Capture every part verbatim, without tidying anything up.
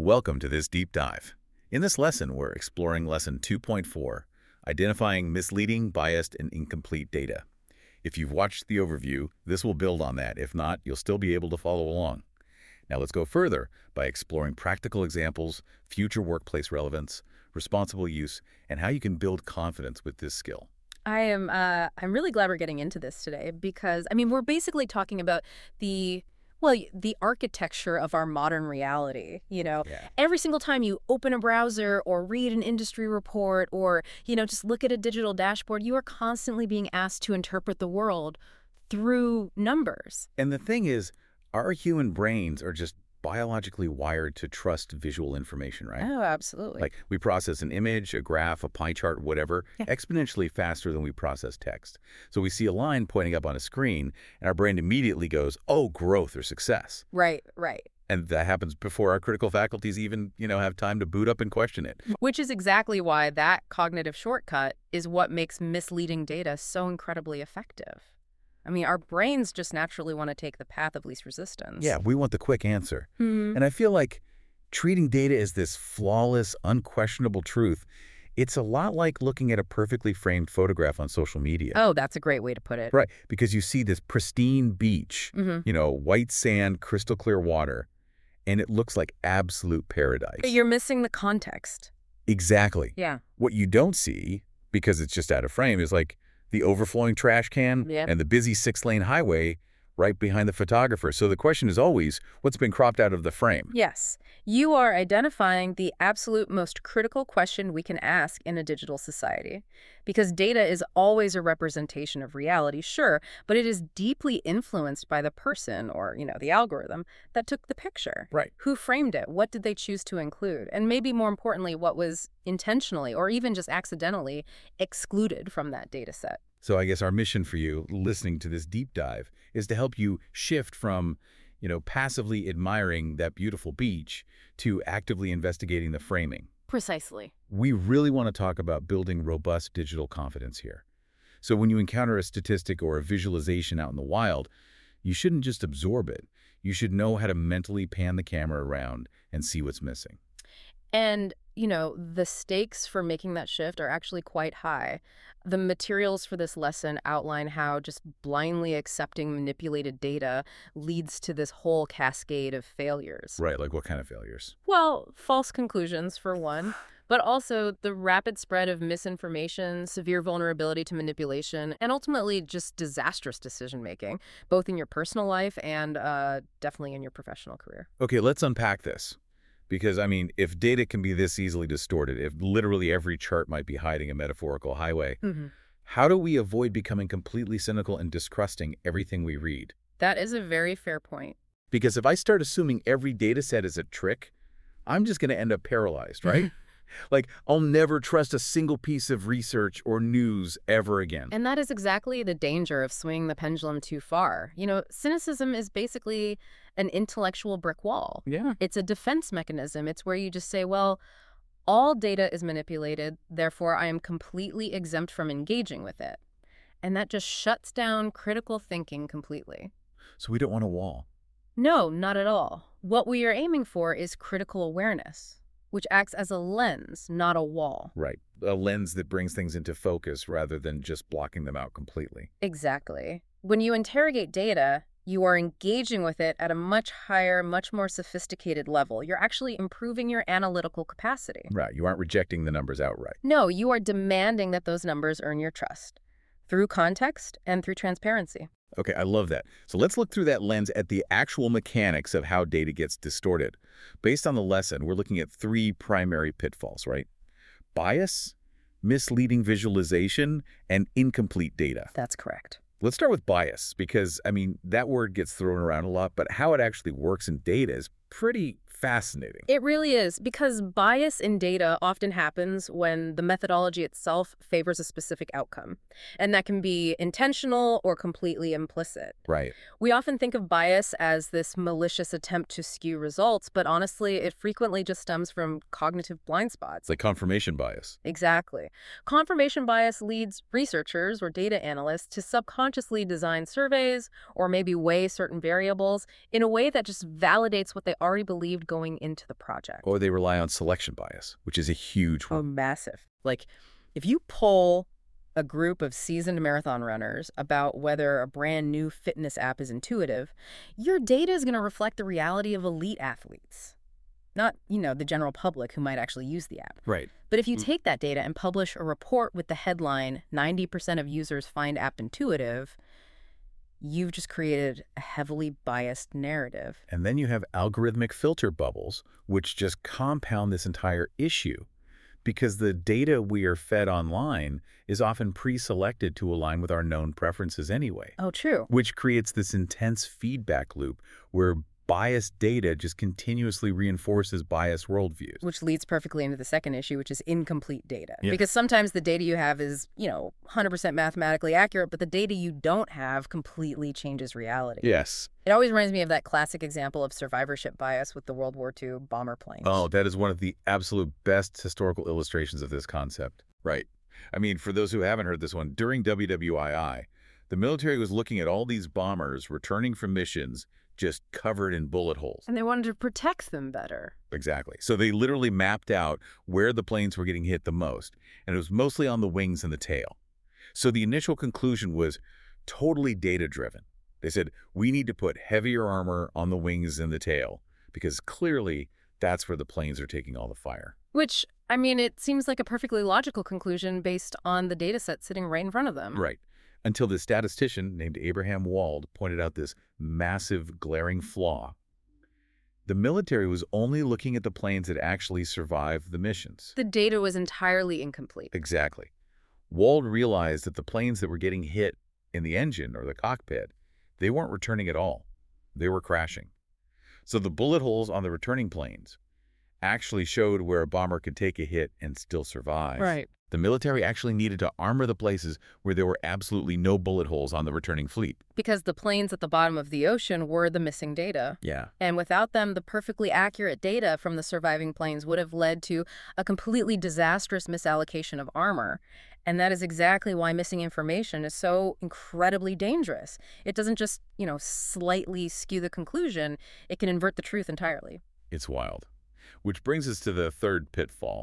Welcome to this deep dive. In this lesson, we're exploring Lesson two point four, Identifying Misleading, Biased, and Incomplete Data. If you've watched the overview, this will build on that. If not, you'll still be able to follow along. Now let's go further by exploring practical examples, future workplace relevance, responsible use, and how you can build confidence with this skill. I am, uh, I'm really glad we're getting into this today because, I mean, we're basically talking about the, well, the architecture of our modern reality. You know, Yeah. every single time you open a browser or read an industry report or, you know, just look at a digital dashboard, you are constantly being asked to interpret the world through numbers. And the thing is, our human brains are just biologically wired to trust visual information, right? Oh, absolutely. Like, we process an image, a graph, a pie chart, whatever, Yeah. exponentially faster than we process text. So we see a line pointing up on a screen, and our brain immediately goes, oh, growth or success. Right, right. And that happens before our critical faculties even, you know, have time to boot up and question it. Which is exactly why that cognitive shortcut is what makes misleading data so incredibly effective. I mean, our brains just naturally want to take the path of least resistance. Yeah, we want the quick answer. Hmm. And I feel like treating data as this flawless, unquestionable truth, it's a lot like looking at a perfectly framed photograph on social media. Oh, that's a great way to put it. Right, because you see this pristine beach, Mm-hmm. you know, white sand, crystal clear water, and it looks like absolute paradise. But you're missing the context. Exactly. Yeah. What you don't see, because it's just out of frame, is like the overflowing trash can Yep. and the busy six-lane highway right behind the photographer. So the question is always, what's been cropped out of the frame? Yes. You are identifying the absolute most critical question we can ask in a digital society. Because data is always a representation of reality, sure, but it is deeply influenced by the person or, you know, the algorithm that took the picture. Right. Who framed it? What did they choose to include? And maybe more importantly, what was intentionally or even just accidentally excluded from that data set. So I guess our mission for you, listening to this deep dive, is to help you shift from, you know, passively admiring that beautiful beach to actively investigating the framing. Precisely. We really want to talk about building robust digital confidence here. So when you encounter a statistic or a visualization out in the wild, you shouldn't just absorb it. You should know how to mentally pan the camera around and see what's missing. And, you know, the stakes for making that shift are actually quite high. The materials for this lesson outline how just blindly accepting manipulated data leads to this whole cascade of failures. Right, like what kind of failures? Well, false conclusions, for one, but also the rapid spread of misinformation, severe vulnerability to manipulation, and ultimately just disastrous decision-making, both in your personal life and uh, definitely in your professional career. Okay, let's unpack this. Because, I mean, if data can be this easily distorted, if literally every chart might be hiding a metaphorical highway, Mm-hmm. how do we avoid becoming completely cynical and distrusting everything we read? That is a very fair point. Because if I start assuming every data set is a trick, I'm just going to end up paralyzed, right? Like, I'll never trust a single piece of research or news ever again. And that is exactly the danger of swinging the pendulum too far. You know, cynicism is basically an intellectual brick wall. Yeah. It's a defense mechanism. It's where you just say, well, all data is manipulated, therefore I am completely exempt from engaging with it. And that just shuts down critical thinking completely. So we don't want a wall. No, not at all. What we are aiming for is critical awareness, which acts as a lens, not a wall. Right. A lens that brings things into focus rather than just blocking them out completely. Exactly. When you interrogate data, you are engaging with it at a much higher, much more sophisticated level. You're actually improving your analytical capacity. Right. You aren't rejecting the numbers outright. No, you are demanding that those numbers earn your trust through context and through transparency. Okay, I love that. So let's look through that lens at the actual mechanics of how data gets distorted. Based on the lesson, we're looking at three primary pitfalls, right? Bias, misleading visualization, and incomplete data. That's correct. Let's start with bias because, I mean, that word gets thrown around a lot, but how it actually works in data is pretty fascinating. It really is, because bias in data often happens when the methodology itself favors a specific outcome. And that can be intentional or completely implicit. Right. We often think of bias as this malicious attempt to skew results, but honestly, it frequently just stems from cognitive blind spots. It's like confirmation bias. Exactly. Confirmation bias leads researchers or data analysts to subconsciously design surveys or maybe weigh certain variables in a way that just validates what they already believed going into the project. Or they rely on selection bias, which is a huge Oh, one. massive. Like, if you poll a group of seasoned marathon runners about whether a brand new fitness app is intuitive, your data is going to reflect the reality of elite athletes, not, you know, the general public who might actually use the app. Right. But if you take that data and publish a report with the headline, ninety percent of users find app intuitive, you've just created a heavily biased narrative. And then you have algorithmic filter bubbles, which just compound this entire issue, because the data we are fed online is often pre-selected to align with our known preferences anyway, Oh, true. which creates this intense feedback loop where biased data just continuously reinforces biased worldviews. Which leads perfectly into the second issue, which is incomplete data. Yeah. Because sometimes the data you have is, you know, one hundred percent mathematically accurate, but the data you don't have completely changes reality. Yes. It always reminds me of that classic example of survivorship bias with the World War Two bomber planes. Oh, that is one of the absolute best historical illustrations of this concept. Right. I mean, for those who haven't heard this one, during W W I I, the military was looking at all these bombers returning from missions just covered in bullet holes. And they wanted to protect them better. Exactly. So they literally mapped out where the planes were getting hit the most, and it was mostly on the wings and the tail. So the initial conclusion was totally data-driven. They said, we need to put heavier armor on the wings and the tail, because clearly that's where the planes are taking all the fire. Which, I mean, it seems like a perfectly logical conclusion based on the data set sitting right in front of them. Right. Until the statistician named Abraham Wald pointed out this massive, glaring flaw. The military was only looking at the planes that actually survived the missions. The data was entirely incomplete. Exactly. Wald realized that the planes that were getting hit in the engine or the cockpit, they weren't returning at all. They were crashing. So the bullet holes on the returning planes actually showed where a bomber could take a hit and still survive. Right. The military actually needed to armor the places where there were absolutely no bullet holes on the returning fleet. Because the planes at the bottom of the ocean were the missing data. Yeah. And without them, the perfectly accurate data from the surviving planes would have led to a completely disastrous misallocation of armor. And that is exactly why missing information is so incredibly dangerous. It doesn't just, you know, slightly skew the conclusion. It can invert the truth entirely. It's wild. Which brings us to the third pitfall.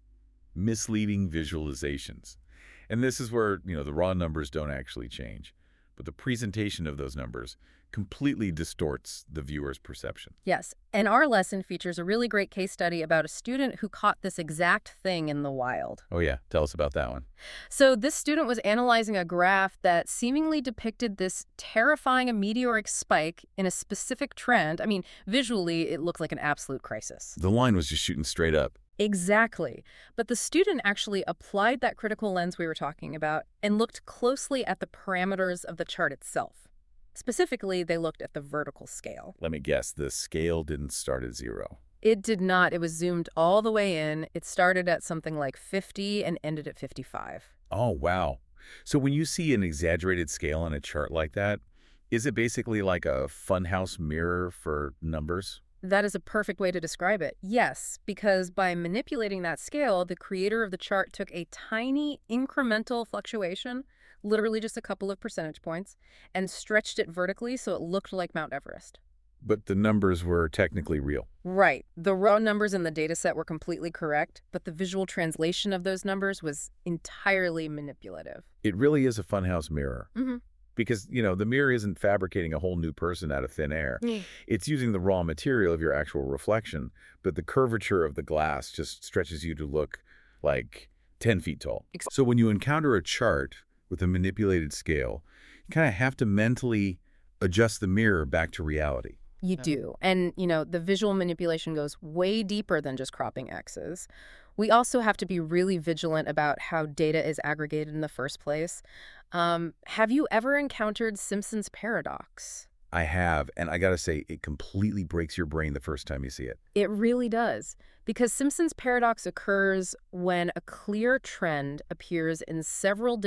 Misleading visualizations. And this is where, you know, the raw numbers don't actually change, but the presentation of those numbers completely distorts the viewer's perception. Yes, and our lesson features a really great case study about a student who caught this exact thing in the wild. Oh yeah, tell us about that one. So this student was analyzing a graph that seemingly depicted this terrifying meteoric spike in a specific trend. I mean, visually, it looked like an absolute crisis. The line was just shooting straight up. Exactly. But the student actually applied that critical lens we were talking about and looked closely at the parameters of the chart itself. Specifically, they looked at the vertical scale. Let me guess, the scale didn't start at zero. It did not. It was zoomed all the way in. It started at something like fifty and ended at fifty-five. Oh, wow. So when you see an exaggerated scale on a chart like that, is it basically like a funhouse mirror for numbers? That is a perfect way to describe it. Yes, because by manipulating that scale, the creator of the chart took a tiny incremental fluctuation, literally just a couple of percentage points, and stretched it vertically so it looked like Mount Everest. But the numbers were technically real. Right. The raw numbers in the data set were completely correct, but the visual translation of those numbers was entirely manipulative. It really is a funhouse mirror. Mm-hmm. Because, you know, the mirror isn't fabricating a whole new person out of thin air. Mm. It's using the raw material of your actual reflection, but the curvature of the glass just stretches you to look like ten feet tall. Ex- So when you encounter a chart with a manipulated scale, you kind of have to mentally adjust the mirror back to reality. You do. And, you know, the visual manipulation goes way deeper than just cropping X's. We also have to be really vigilant about how data is aggregated in the first place. Um, have you ever encountered Simpson's paradox? I have, and I gotta say, it completely breaks your brain the first time you see it. It really does. Because Simpson's paradox occurs when a clear trend appears in several different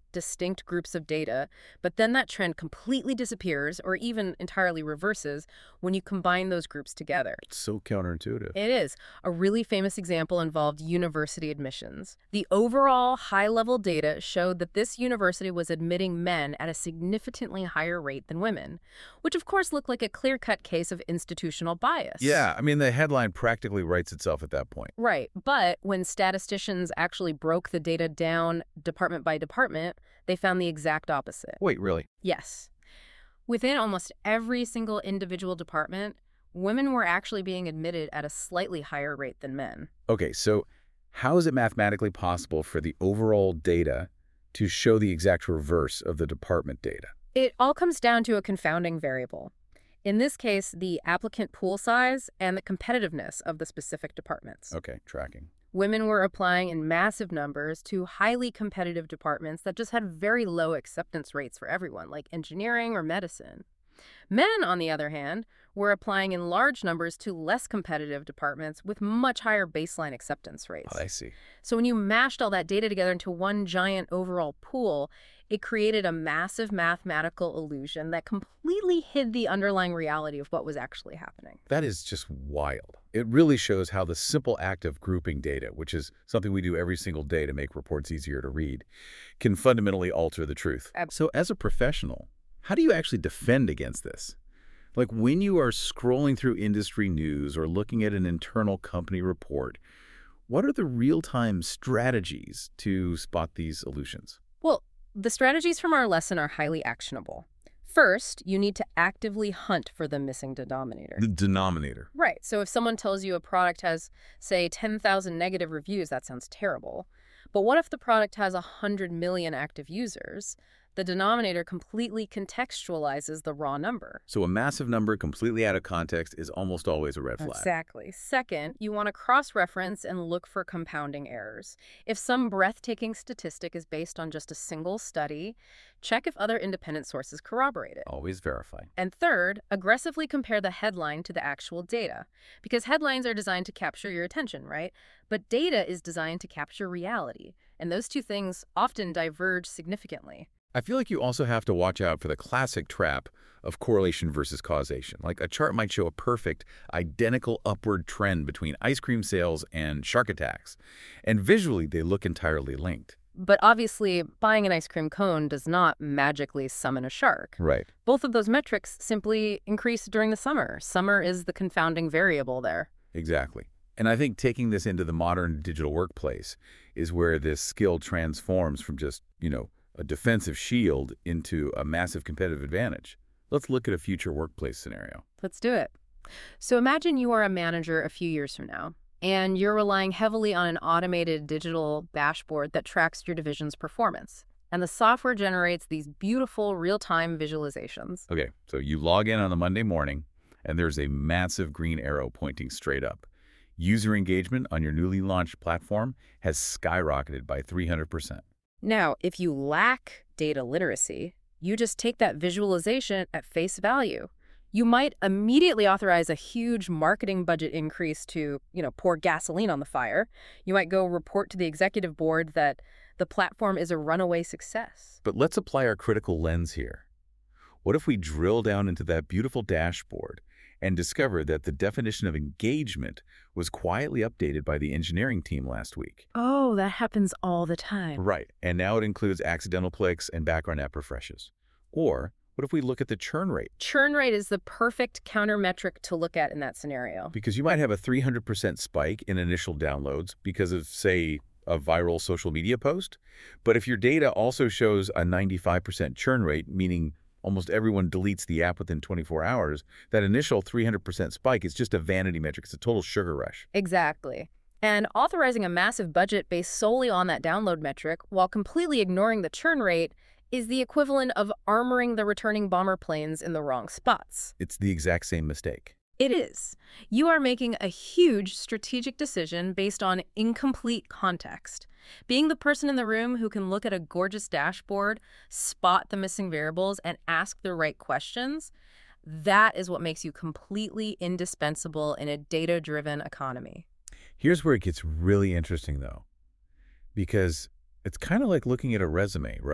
distinct groups of data, but then that trend completely disappears or even entirely reverses when you combine those groups together. It's so counterintuitive. It is. A really famous example involved university admissions. The overall high-level data showed that this university was admitting men at a significantly higher rate than women, which of course looked like a clear-cut case of institutional bias. Yeah, I mean, the headline practically writes itself at that point. Right, but when statisticians actually broke the data down department by department, they found the exact opposite. Wait, really? Yes. Within almost every single individual department, women were actually being admitted at a slightly higher rate than men. Okay, so how is it mathematically possible for the overall data to show the exact reverse of the department data? It all comes down to a confounding variable. In this case, the applicant pool size and the competitiveness of the specific departments. Okay, tracking. Women were applying in massive numbers to highly competitive departments that just had very low acceptance rates for everyone, like engineering or medicine. Men, on the other hand, were applying in large numbers to less competitive departments with much higher baseline acceptance rates. Oh, I see. So when you mashed all that data together into one giant overall pool, it created a massive mathematical illusion that completely hid the underlying reality of what was actually happening. That is just wild. It really shows how the simple act of grouping data, which is something we do every single day to make reports easier to read, can fundamentally alter the truth. Ab- So as a professional, how do you actually defend against this? Like when you are scrolling through industry news or looking at an internal company report, what are the real-time strategies to spot these illusions? Well, the strategies from our lesson are highly actionable. First, you need to actively hunt for the missing denominator. The denominator. Right. So if someone tells you a product has, say, ten thousand negative reviews, that sounds terrible. But what if the product has one hundred million active users? The denominator completely contextualizes the raw number. So a massive number completely out of context is almost always a red flag. Exactly. Second, you want to cross-reference and look for compounding errors. If some breathtaking statistic is based on just a single study, check if other independent sources corroborate it. Always verify. And third, aggressively compare the headline to the actual data. Because headlines are designed to capture your attention, right? But data is designed to capture reality. And those two things often diverge significantly. I feel like you also have to watch out for the classic trap of correlation versus causation. Like a chart might show a perfect, identical upward trend between ice cream sales and shark attacks, and visually they look entirely linked. But obviously, buying an ice cream cone does not magically summon a shark. Right. Both of those metrics simply increase during the summer. Summer is the confounding variable there. Exactly. And I think taking this into the modern digital workplace is where this skill transforms from just, you know, a defensive shield into a massive competitive advantage. Let's look at a future workplace scenario. Let's do it. So imagine you are a manager a few years from now, and you're relying heavily on an automated digital dashboard that tracks your division's performance. And the software generates these beautiful real-time visualizations. Okay, so you log in on a Monday morning, and there's a massive green arrow pointing straight up. User engagement on your newly launched platform has skyrocketed by three hundred percent. Now, if you lack data literacy, you just take that visualization at face value. You might immediately authorize a huge marketing budget increase to, you know, pour gasoline on the fire. You might go report to the executive board that the platform is a runaway success. But let's apply our critical lens here. What if we drill down into that beautiful dashboard and discover that the definition of engagement was quietly updated by the engineering team last week? Oh, that happens all the time. Right, and now it includes accidental clicks and background app refreshes. Or what if we look at the churn rate? Churn rate is the perfect counter metric to look at in that scenario. Because you might have a three hundred percent spike in initial downloads because of, say, a viral social media post. But if your data also shows a ninety-five percent churn rate, meaning almost everyone deletes the app within twenty-four hours, that initial three hundred percent spike is just a vanity metric. It's a total sugar rush. Exactly. And authorizing a massive budget based solely on that download metric while completely ignoring the churn rate is the equivalent of armoring the returning bomber planes in the wrong spots. It's the exact same mistake. It is. You are making a huge strategic decision based on incomplete context. Being the person in the room who can look at a gorgeous dashboard, spot the missing variables, and ask the right questions, that is what makes you completely indispensable in a data-driven economy. Here's where it gets really interesting, though, because it's kind of like looking at a resume, right?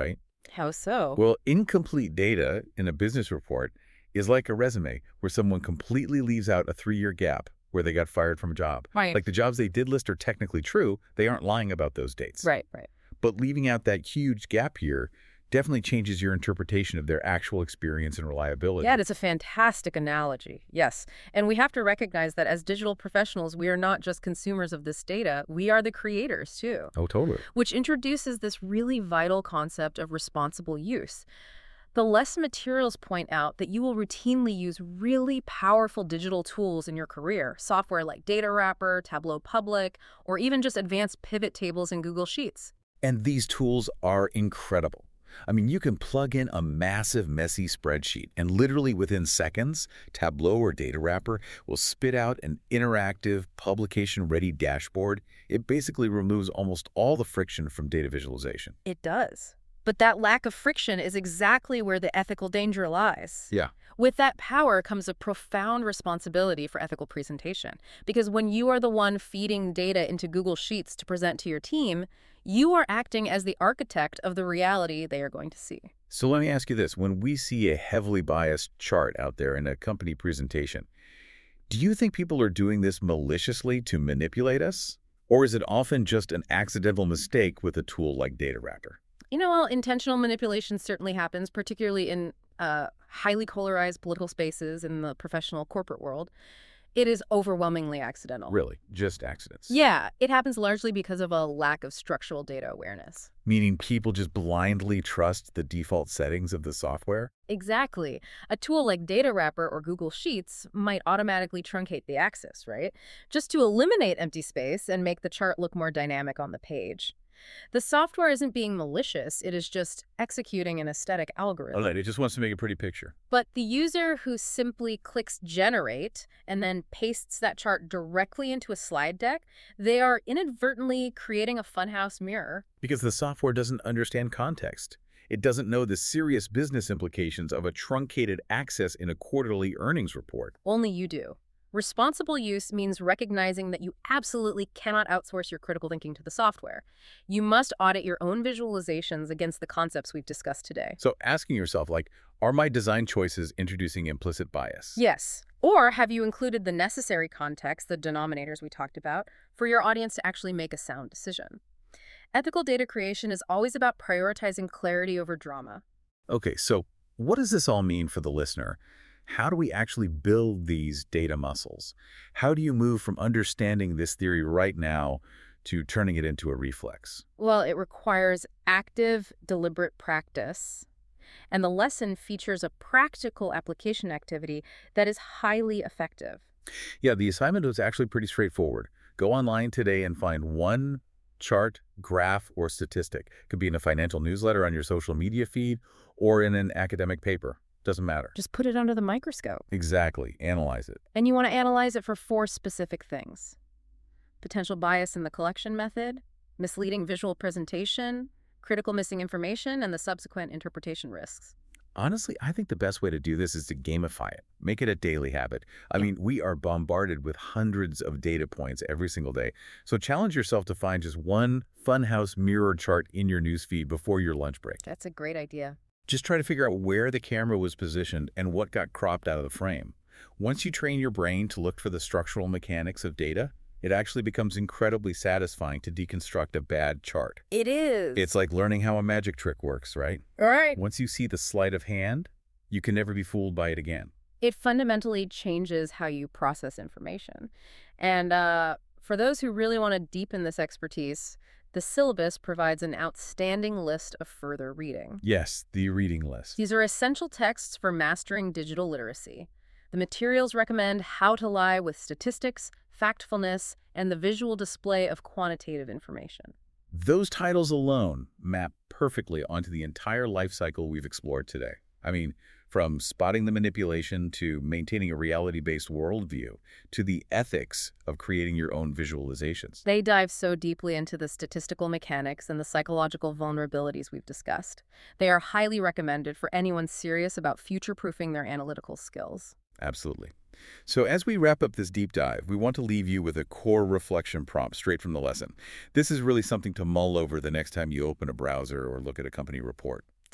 How so? Well, incomplete data in a business report is like a resume where someone completely leaves out a three-year gap where they got fired from a job. Right. Like the jobs they did list are technically true, they aren't lying about those dates. Right, right. But leaving out that huge gap here definitely changes your interpretation of their actual experience and reliability. Yeah, it's a fantastic analogy. Yes. And we have to recognize that as digital professionals, we are not just consumers of this data, we are the creators too. Oh, totally. Which introduces this really vital concept of responsible use. The lesson materials point out that you will routinely use really powerful digital tools in your career, software like Data Wrapper, Tableau Public, or even just advanced pivot tables in Google Sheets. And these tools are incredible. I mean, you can plug in a massive, messy spreadsheet, and literally within seconds, Tableau or Data Wrapper will spit out an interactive, publication-ready dashboard. It basically removes almost all the friction from data visualization. It does. But that lack of friction is exactly where the ethical danger lies. Yeah. With that power comes a profound responsibility for ethical presentation. Because when you are the one feeding data into Google Sheets to present to your team, you are acting as the architect of the reality they are going to see. So let me ask you this. When we see a heavily biased chart out there in a company presentation, do you think people are doing this maliciously to manipulate us? Or is it often just an accidental mistake with a tool like Data Wrapper? You know, well, intentional manipulation certainly happens, particularly in uh, highly polarized political spaces in the professional corporate world. It is overwhelmingly accidental. Really? Just accidents? Yeah, it happens largely because of a lack of structural data awareness. Meaning people just blindly trust the default settings of the software? Exactly. A tool like Data Wrapper or Google Sheets might automatically truncate the axis, right? Just to eliminate empty space and make the chart look more dynamic on the page. The software isn't being malicious, it is just executing an aesthetic algorithm. All right, it just wants to make a pretty picture. But the user who simply clicks generate and then pastes that chart directly into a slide deck, they are inadvertently creating a funhouse mirror. Because the software doesn't understand context. It doesn't know the serious business implications of a truncated access in a quarterly earnings report. Only you do. Responsible use means recognizing that you absolutely cannot outsource your critical thinking to the software. You must audit your own visualizations against the concepts we've discussed today. So asking yourself, like, are my design choices introducing implicit bias? Yes. Or have you included the necessary context, the denominators we talked about, for your audience to actually make a sound decision? Ethical data creation is always about prioritizing clarity over drama. Okay, so what does this all mean for the listener? How do we actually build these data muscles? How do you move from understanding this theory right now to turning it into a reflex? Well, it requires active, deliberate practice. And the lesson features a practical application activity that is highly effective. Yeah, the assignment was actually pretty straightforward. Go online today and find one chart, graph, or statistic. It could be in a financial newsletter on your social media feed or in an academic paper. Doesn't matter. Just put it under the microscope. Exactly. Analyze it. And you want to analyze it for four specific things. Potential bias in the collection method, misleading visual presentation, critical missing information, and the subsequent interpretation risks. Honestly, I think the best way to do this is to gamify it. Make it a daily habit. I mean, we are bombarded with hundreds of data points every single day. So challenge yourself to find just one funhouse mirror chart in your newsfeed before your lunch break. That's a great idea. Just try to figure out where the camera was positioned and what got cropped out of the frame. Once you train your brain to look for the structural mechanics of data, it actually becomes incredibly satisfying to deconstruct a bad chart. It is. It's like learning how a magic trick works, right? All right. Once you see the sleight of hand, you can never be fooled by it again. It fundamentally changes how you process information. And uh, for those who really want to deepen this expertise, the syllabus provides an outstanding list of further reading. Yes, the reading list. These are essential texts for mastering digital literacy. The materials recommend how to lie with statistics, factfulness, and the visual display of quantitative information. Those titles alone map perfectly onto the entire life cycle we've explored today. I mean, from spotting the manipulation to maintaining a reality-based worldview to the ethics of creating your own visualizations. They dive so deeply into the statistical mechanics and the psychological vulnerabilities we've discussed. They are highly recommended for anyone serious about future-proofing their analytical skills. Absolutely. So as we wrap up this deep dive, we want to leave you with a core reflection prompt straight from the lesson. This is really something to mull over the next time you open a browser or look at a company report.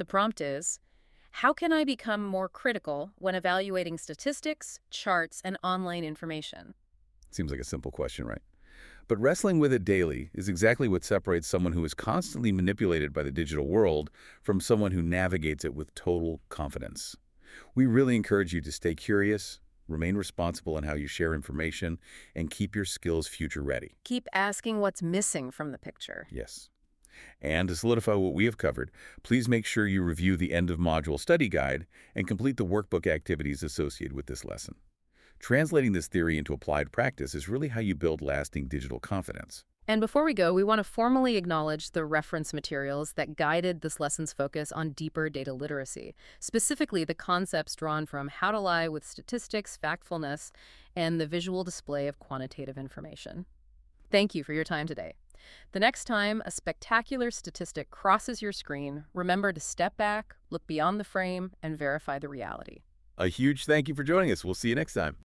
The prompt is, how can I become more critical when evaluating statistics, charts, and online information? Seems like a simple question, right? But wrestling with it daily is exactly what separates someone who is constantly manipulated by the digital world from someone who navigates it with total confidence. We really encourage you to stay curious, remain responsible in how you share information, and keep your skills future ready. Keep asking what's missing from the picture. Yes. And to solidify what we have covered, please make sure you review the end of module study guide and complete the workbook activities associated with this lesson. Translating this theory into applied practice is really how you build lasting digital confidence. And before we go, we want to formally acknowledge the reference materials that guided this lesson's focus on deeper data literacy, specifically the concepts drawn from How to Lie with Statistics, Factfulness, and the visual display of quantitative information. Thank you for your time today. The next time a spectacular statistic crosses your screen, remember to step back, look beyond the frame, and verify the reality. A huge thank you for joining us. We'll see you next time.